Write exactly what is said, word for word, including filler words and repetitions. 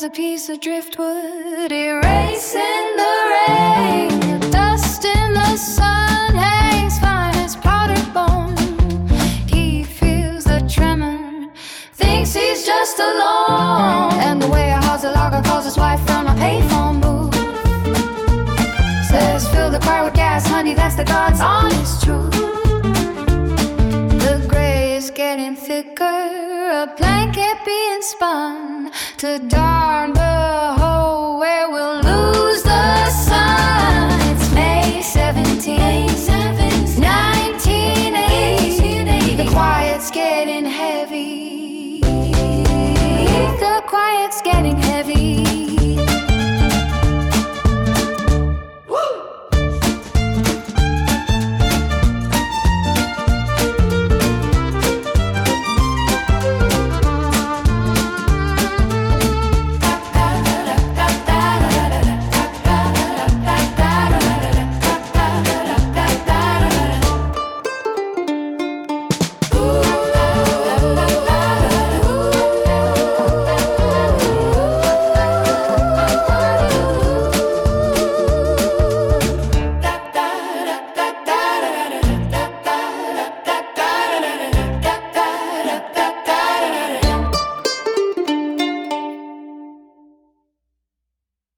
a piece of driftwood erasing the rain. The dust in the sun hangs fine as powdered bone. He feels the tremor, thinks he's just alone. And the way a Hazel logger calls his wife from a payphone booth, says fill the car with gas, honey, that's the God's honest truth. The gray is getting thicker, a blanket being spun to darn the hole where we'll lose the sun. It's May seventeenth, nineteen eighty. The quiet's getting